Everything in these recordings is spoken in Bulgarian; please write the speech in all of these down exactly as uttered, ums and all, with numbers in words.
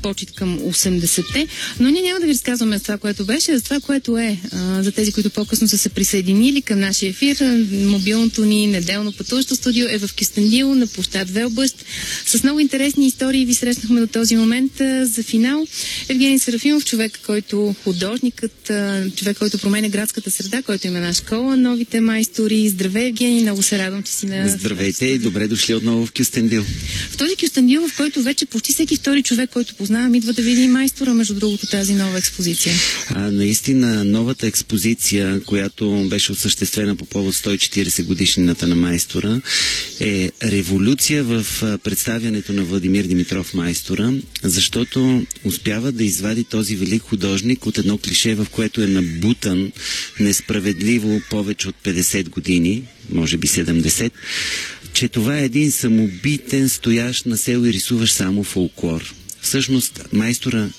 почет към осемдесетте, но ние няма да ви разказваме за това, което беше, за това, което е. А, за тези, които по-късно са се присъединили към нашия ефир, мобилното ни неделно пътуващо студио е в Кюстендил на площад Велбъщ. С много интересни истории ви срещнахме до този момент. А, за финал Евгений Серафимов, човек, който художникът, а, човек, който променя градската среда, който има една школа, новите майстори. Здравей, Евгений, много се радвам, че си на... Здравейте и добре дошли отново в Кюстендил. В този Кюстендил, в който вече почти всеки втори човек, който познавам, идва да види майстора, между другото, тази нова експозиция. А, наистина, новата експозиция, която беше осъществена по повод сто и четиридесет годишнината на майстора, е революция в представянето на Владимир Димитров майстора, защото успява да извади този велик художник от едно клише, в което е набутан несправедливо повече от петдесет години, може би седемдесет, че това е един самобитен, стоящ на село и рисуваш само фолклор. Всъщност, майстора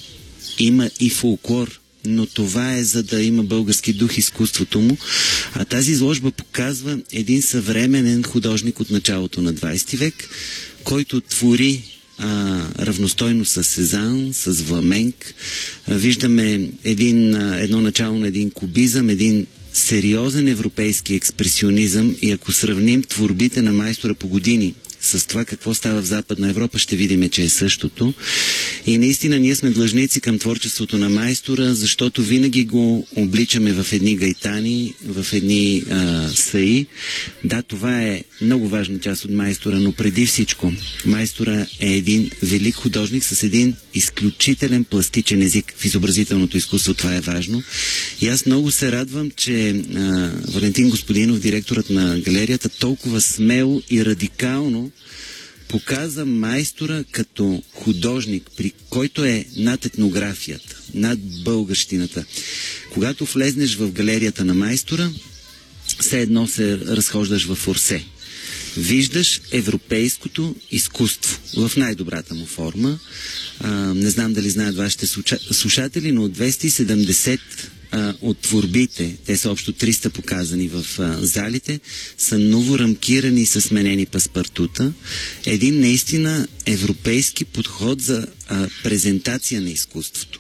има и фолклор, но това е за да има български дух изкуството му. А тази изложба показва един съвременен художник от началото на двадесети век, който твори а, равностойно с Сезанн, с Вламенк. А, виждаме един, а, едно начало на един кубизъм, един сериозен европейски експресионизъм, и ако сравним творбите на майстора по години с това какво става в Западна Европа, ще видим, че е същото. И наистина ние сме длъжници към творчеството на майстора, защото винаги го обличаме в едни гайтани, в едни а, саи. Да, това е много важна част от майстора, но преди всичко майстора е един велик художник с един изключителен пластичен език. В изобразителното изкуство това е важно. И аз много се радвам, че а, Валентин Господинов, директорът на галерията, толкова смело и радикално показа майстора като художник, при който е над етнографията, над българщината. Когато влезнеш в галерията на майстора, все едно се разхождаш в форсе. Виждаш европейското изкуство в най-добрата му форма. А, не знам дали знаят вашите слушатели, но от двеста и седемдесет а, от творбите, те са общо триста показани в а, залите, са ново рамкирани и са сменени паспартута. Един наистина европейски подход за а, презентация на изкуството.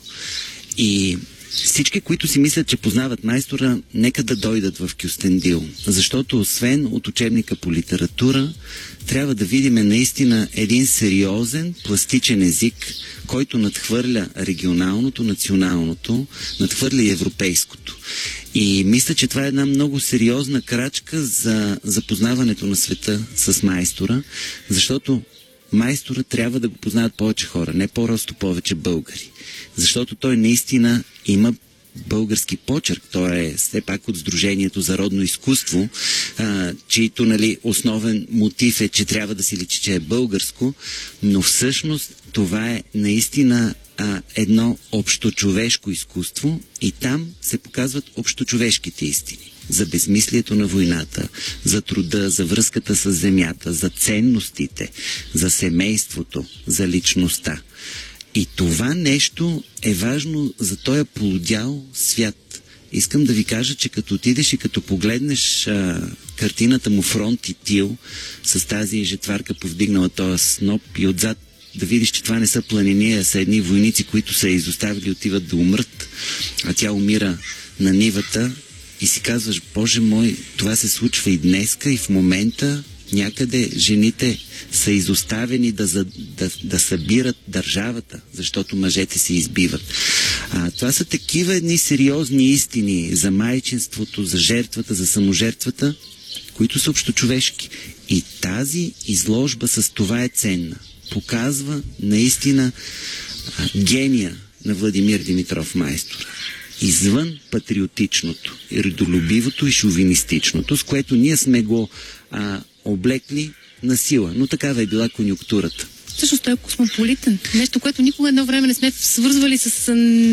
И всички, които си мислят, че познават майстора, нека да дойдат в Кюстендил, защото освен от учебника по литература, трябва да видим наистина един сериозен, пластичен език, който надхвърля регионалното, националното, надхвърля и европейското. И мисля, че това е една много сериозна крачка за запознаването на света с майстора, защото майстора трябва да го познават повече хора, не по-просто повече българи. Защото той наистина има български почерк. Той е все пак от Сдружението за родно изкуство, а, чието, нали, основен мотив е, че трябва да си личи, че е българско, но всъщност това е наистина а, едно общочовешко изкуство и там се показват общочовешките истини. За безмислието на войната, за труда, за връзката с земята, за ценностите, за семейството, за личността. И това нещо е важно за този полудял свят. Искам да ви кажа, че като отидеш и като погледнеш а, картината му Фронт и тил, с тази жетварка повдигнала този сноп и отзад да видиш, че това не са планини, а са едни войници, които са изоставили, отиват да умрат, а тя умира на нивата, и си казваш, Боже мой, това се случва и днеска, и в момента някъде жените са изоставени да, за, да, да събират държавата, защото мъжете се избиват. А, това са такива едни сериозни истини за майчинството, за жертвата, за саможертвата, които са общочовешки. И тази изложба с това е ценна. Показва наистина а, гения на Владимир Димитров майстора. Извън патриотичното, родолюбивото и шовинистичното, с което ние сме го а, облекли на сила. Но такава е била конюнктурата. Всъщност той е космополитен. Нещо, което никога едно време не сме свързвали с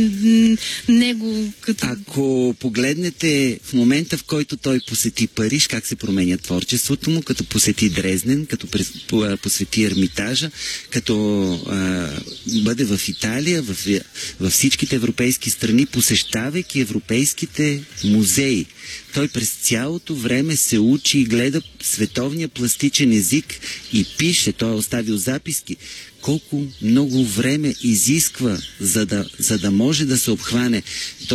него. Като... Ако погледнете в момента, в който той посети Париж, как се променя творчеството му, като посети Дрезден, като посети Ермитажа, като а, бъде в Италия, в, във всичките европейски страни, посещавайки европейските музеи. Той през цялото време се учи и гледа световния пластичен език и пише. Той е оставил записки всички. Колко много време изисква, за да, за да може да се обхване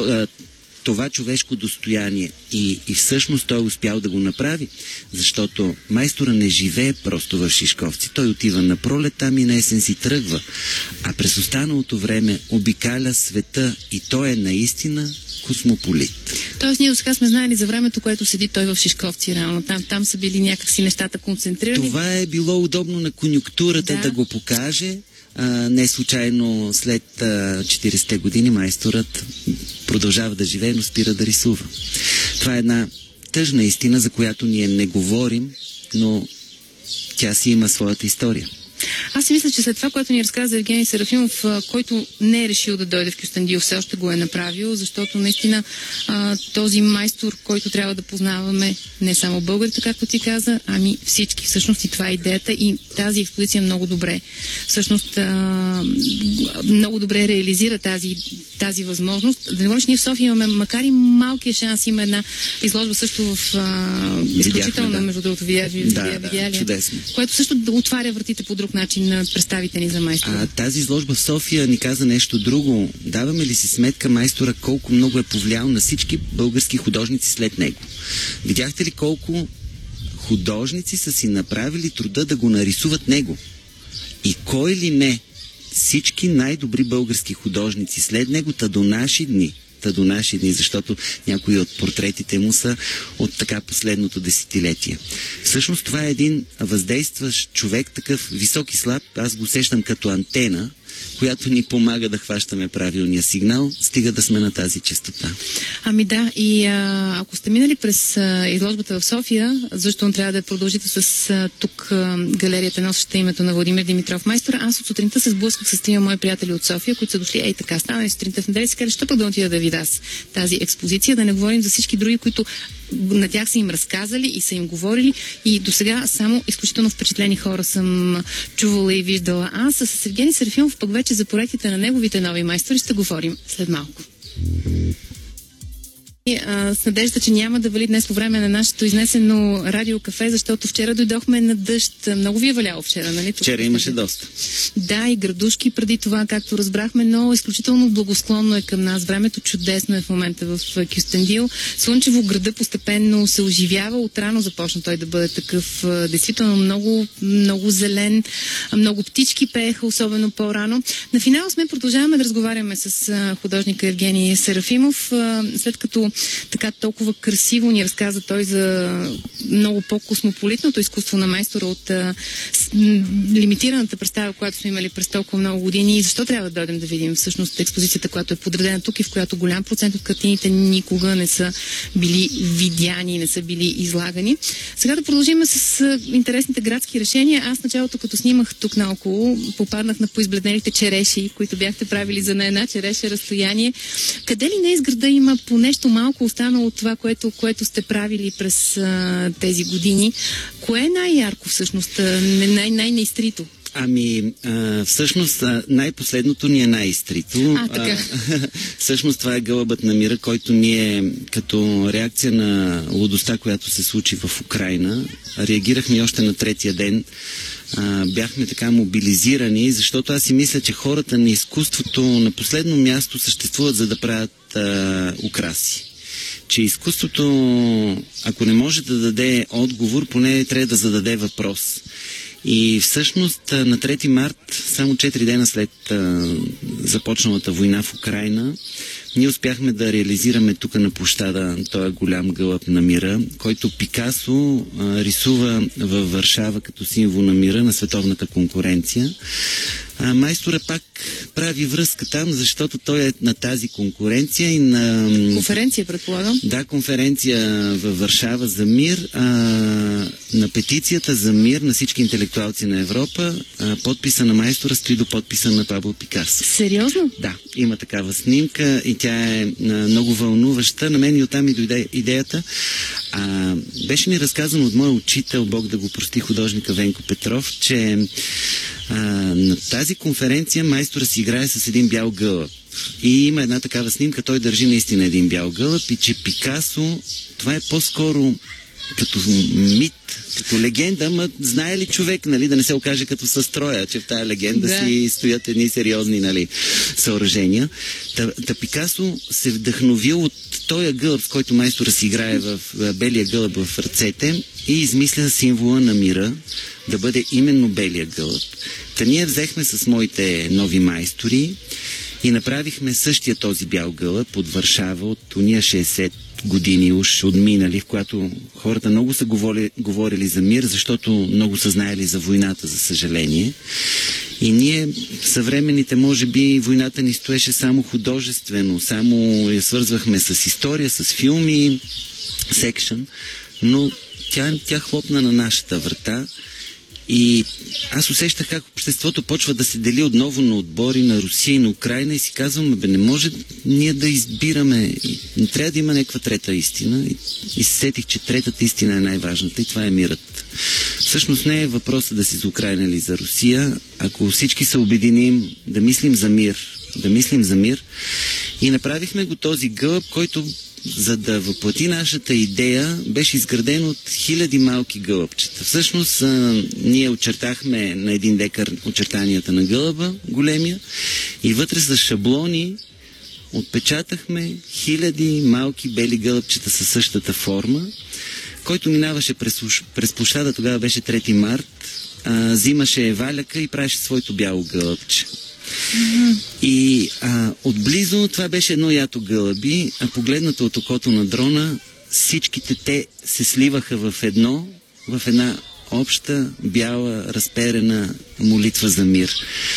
това човешко достояние. И, и всъщност той е успял да го направи, защото майстора не живее просто в Шишковци. Той отива на пролет там и на есен си тръгва. А през останалото време обикаля света и той е наистина космополит. Тоест ние до сега сме знаели за времето, което седи той в Шишковци, реално. Там, там са били някакси нещата концентрирани. Това е било удобно на конюнктурата да, да го покаже. А, не случайно след а, четиридесетте години майсторът продължава да живее, но спира да рисува. Това е една тъжна истина, за която ние не говорим, но тя си има своята история. Аз си мисля, че след това, което ни разказа Евгений Серафимов, който не е решил да дойде в Кюстендил, все още го е направил, защото наистина а, този майстор, който трябва да познаваме не само българите, както ти каза, ами всички. Всъщност и това е идеята и тази експозиция много добре. Всъщност а, много добре реализира тази, тази възможност. Да не говорим, че ние в София имаме, макар и малкия шанс, има една изложба също в а, изключително, да. Между другото, видя, видя, да, видя, да, чудесно. Което също да отваря вратите по друг начин на представите ни за майстора. А тази изложба в София ни каза нещо друго. Даваме ли си сметка майстора колко много е повлиял на всички български художници след него? Видяхте ли колко художници са си направили труда да го нарисуват него? И кой ли не? Всички най-добри български художници след него, та до наши дни. Та до наши дни, защото някои от портретите му са от така последното десетилетие. Всъщност това е един въздействащ човек, такъв висок и слаб, аз го сещам като антена, която ни помага да хващаме правилния сигнал, стига да сме на тази честота. Ами да, и а, ако сте минали през а, изложбата в София, защо трябва да продължите с а, тук а, галерията, носеща името на Владимир Димитров майстор, аз от сутринта се сблъсках с трима мои приятели от София, които са дошли, ей така, станали сутринта в неделя и си казали, що пък да отида да видя тази експозиция, да не говорим за всички други, които на тях са им разказали и са им говорили и до сега само изключително впечатлени хора съм чувала и виждала. Аз с Евгений Серафимов пък вече за проектите на неговите нови майстори ще говорим след малко. А, с надежда, че няма да вали днес по време на нашето изнесено радиокафе, защото вчера дойдохме на дъжд. Много ви е валяло вчера, нали? Вчера имаше доста. Да, и градушки преди това, както разбрахме, но изключително благосклонно е към нас. Времето чудесно е в момента в Кюстендил. Слънчево града постепенно се оживява. Отрано започна той да бъде такъв. Действително много, много зелен. Много птички пееха, особено по-рано. На финал сме продължаваме да разговаряме с художника Евгений Серафимов, след като така толкова красиво ни разказа той за много по-космополитното изкуство на майстора от а, с, м, лимитираната представа, която сме имали през толкова много години и защо трябва да дойдем да видим всъщност експозицията, която е подредена тук и в която голям процент от картините никога не са били видяни, не са били излагани. Сега да продължим с а, интересните градски решения. Аз началото, като снимах тук наоколо, попаднах на поизбледнелите череши, които бяхте правили за на една череша разстояние. Къде ли не из града има по нещо малко останало от това, което, което сте правили през а, тези години? Кое е най-ярко всъщност, най- най-неизтрито? Ами, а, всъщност най-последното ни е най-изтрито. А, така. А, всъщност това е гълъбът на мира, който ние като реакция на лудостта, която се случи в Украйна, реагирахме още на третия ден. А, бяхме така мобилизирани, защото аз си мисля, че хората на изкуството на последно място съществуват, за да правят а, украси. Че изкуството, ако не може да даде отговор, поне трябва да зададе въпрос. И всъщност на трети март, само четири дена след а, започналата война в Украйна, ние успяхме да реализираме тук на площада този голям гълъб на мира, който Пикасо а, рисува във Варшава като символ на мира на световната конкуренция. А, майстора пак прави връзка там, защото той е на тази конкуренция и на... Конференция, предполагам? Да, конференция във Варшава за мир, а, на петицията за мир на всички интелектуалци на Европа. А, подписа на майстора стои до подписа на Пабло Пикасо. Сериозно? Да, има такава снимка и тя е а, много вълнуваща. На мен и оттам и дойде идеята. А, беше ми разказано от моя учител, Бог да го прости, художника Венко Петров, че а, на тази конференция майстора си играе с един бял гълъб. И има една такава снимка, той държи наистина един бял гълъб и че Пикасо, това е по-скоро като мит, като легенда, ама знае ли човек, нали, да не се окаже като със строя, че в тая легенда да. си стоят едни сериозни, нали, съоръжения. Та, та Пикасо се вдъхновил от този гълъб, с който майстора си играе в, в белия гълъб в ръцете и измисля символа на мира да бъде именно белия гълъб. Та ние взехме с моите нови майстори и направихме същия този бял гълъб от Варшава, от уния шейсет години уж отминали, в която хората много са говорили, говорили за мир, защото много са знаели за войната, за съжаление. И ние, съвременните, може би, войната ни стоеше само художествено, само я свързвахме с история, с филми, с екшън, но тя, тя хлопна на нашата врата. И аз усещах как обществото почва да се дели отново на отбори, на Русия и на Украйна и си казвам, бе, не може ние да избираме, не трябва да има някаква трета истина. И, и се сетих, че третата истина е най-важната и това е мирът. Всъщност не е въпросът да си за Украйна или за Русия, ако всички се обединим да мислим за мир, да мислим за мир и направихме го този гълъб, който за да въплати нашата идея, беше изграден от хиляди малки гълъбчета. Всъщност, а, ние очертахме на един декар очертанията на гълъба, големия, и вътре с шаблони отпечатахме хиляди малки бели гълъбчета със същата форма, който минаваше през, през площада, тогава беше трети март, а, взимаше валяка и правеше своето бяло гълъбче. Mm-hmm. И а, отблизо това беше едно ято гълъби, а погледнато от окото на дрона, всичките те се сливаха в едно, в една обща, бяла, разперена молитва за мир.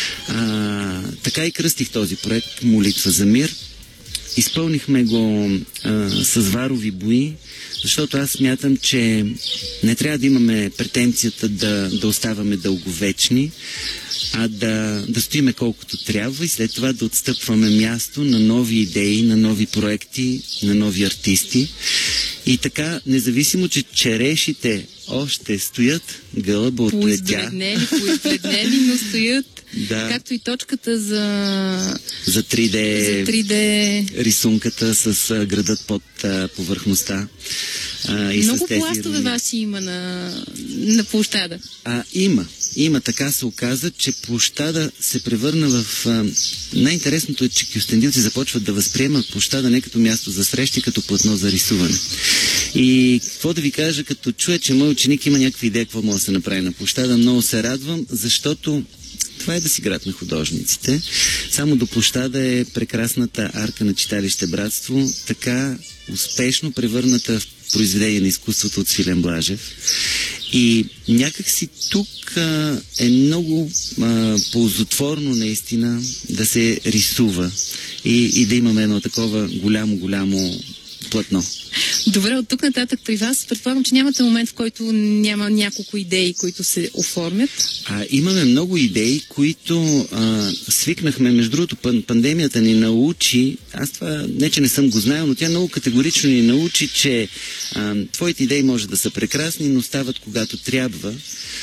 А, така и кръстих този проект Молитва за мир. Изпълнихме го а, с варови бои, защото аз смятам, че не трябва да имаме претенцията да, да оставаме дълговечни, а да, да стоиме колкото трябва и след това да отстъпваме място на нови идеи, на нови проекти, на нови артисти. И така, независимо, че черешите още стоят, гълъба отлетя. Поизбледнели, поизбледнели, но стоят. Да. Както и точката за... За три Д, за три Д... рисунката с а, градът под а, повърхността. А, и много с тези... пластове ваши има на, на площада. А, има. Има. Така се оказа, че площада се превърна в... А, най-интересното е, че кюстендилци започват да възприемат площада не като място за срещи, като платно за рисуване. И какво да ви кажа, като чуя, че мой ученик има някаква идея какво може да се направи на площада, много се радвам, защото това е да си град на художниците. Само до площада е прекрасната арка на читалище Братство, така успешно превърната в произведение на изкуството от Свилен Блажев. И някакси тук а, е много а, ползотворно наистина да се рисува и, и да имаме едно такова голямо-голямо платно. Добре, от тук нататък при вас предполагам, че нямате момент, в който няма няколко идеи, които се оформят. А, имаме много идеи, които а, свикнахме. Между другото, пандемията ни научи, аз това не, че не съм го знаел, но тя много категорично ни научи, че а, твоите идеи може да са прекрасни, но стават когато трябва.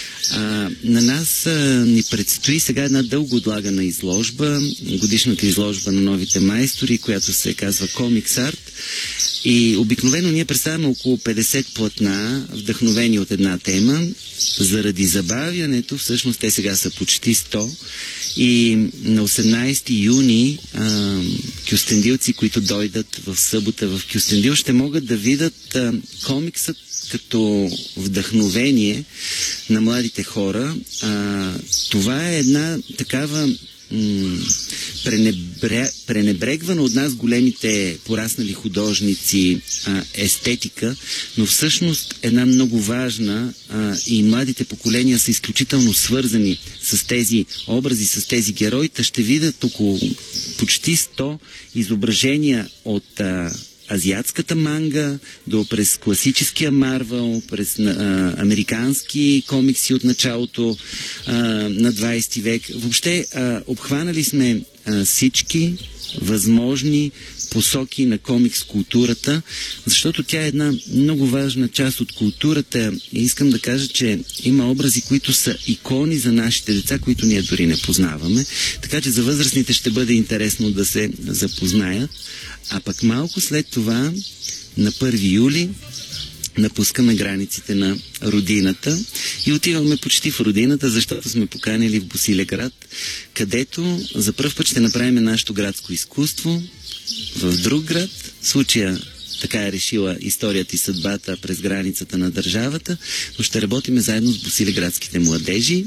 А, на нас а, ни предстои сега една дълго отлагана изложба, годишната изложба на новите майстори, която се казва Комикс Арт. И обикновено ние представяме около петдесет платна, вдъхновени от една тема. Заради забавянето, всъщност те сега са почти сто. И на осемнайсети юни а, кюстендилци, които дойдат в събота в Кюстендил, ще могат да видят а, комиксът като вдъхновение на младите хора. А, това е една такава м- пренебре, пренебрегвана от нас големите пораснали художници а, естетика, но всъщност една много важна а, и младите поколения са изключително свързани с тези образи, с тези герои. Та ще видят около почти сто изображения от а, азиатската манга, до през класическия Марвел, през а, американски комикси от началото а, на двайсети век. Въобще а, обхванали сме а, всички възможни посоки на комикс културата, защото тя е една много важна част от културата и искам да кажа, че има образи, които са икони за нашите деца, които ние дори не познаваме. Така че за възрастните ще бъде интересно да се запознаят. А пък малко след това, на първи юли, напускаме границите на родината и отиваме почти в родината, защото сме поканили в Босилеград, където за пръв път ще направим нашето градско изкуство в друг град. В случая така е решила историята и съдбата през границата на държавата, но ще работиме заедно с босилеградските младежи.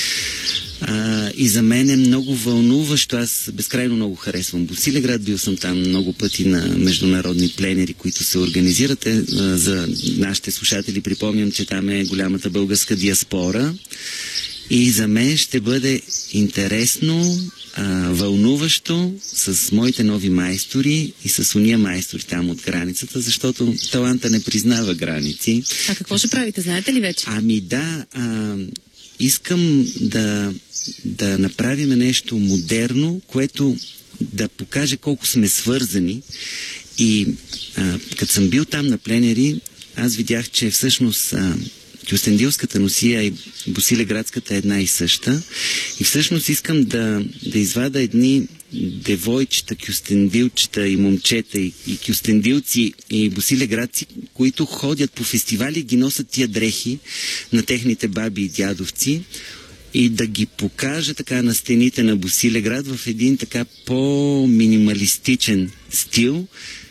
А, и за мен е много вълнуващо. Аз безкрайно много харесвам Босилеград. Бил съм там много пъти на международни пленери, които се организират. Е, а, за нашите слушатели припомням, че там е голямата българска диаспора. И за мен ще бъде интересно, а, вълнуващо с моите нови майстори и с уния майстори там от границата, защото таланта не признава граници. А какво ще правите? Знаете ли вече? Ами да, а, искам да, да направим нещо модерно, което да покаже колко сме свързани. И а, като съм бил там на пленери, аз видях, че всъщност а, Кюстендилската носия и Босилеградската е една и съща. И всъщност искам да, да извада едни девойчета, кюстендилчета и момчета и, и кюстендилци и босилеградци, които ходят по фестивали и ги носят тия дрехи на техните баби и дядовци, и да ги покажа така на стените на Босилеград в един така по-минималистичен стил,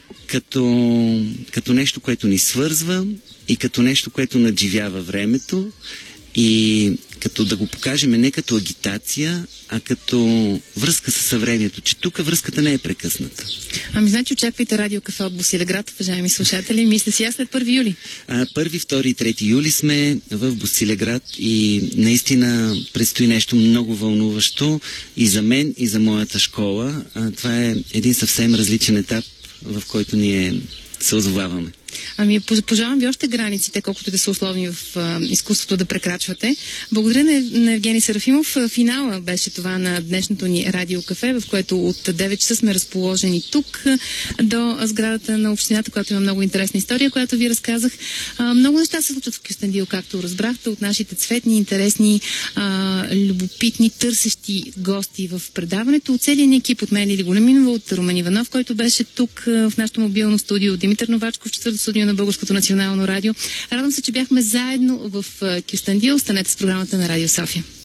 като, като нещо, което ни свързва и като нещо, което надживява времето, и като да го покажем не като агитация, а като връзка със съвремието, че тук връзката не е прекъсната. Ами, значи очаквайте Радио Кафе от Босилеград, уважаеми слушатели. Мисля си аз след първи юли. А, първи, втори и трети юли сме в Босилеград и наистина предстои нещо много вълнуващо и за мен, и за моята школа. А, това е един съвсем различен етап, в който ние се озоваваме. Ами, пожелавам ви още границите, колкото да са условни в а, изкуството да прекрачвате. Благодаря на, на Евгений Серафимов. Финала беше това на днешното ни Радио Кафе, в което от девет часа сме разположени тук до сградата на общината, която има много интересна история, която ви разказах. А, много неща се случват в Кюстендил, както разбрахте от нашите цветни, интересни, а, любопитни, търсещи гости в предаването. От целия ни екип, от мен Лили Големинова, от Румен Иванов, който беше тук в нашото мобилно студио, Димитър Новачков, четвърто студио на Българското национално радио. Радвам се, че бяхме заедно в Кюстендил. Останете с програмата на Радио София.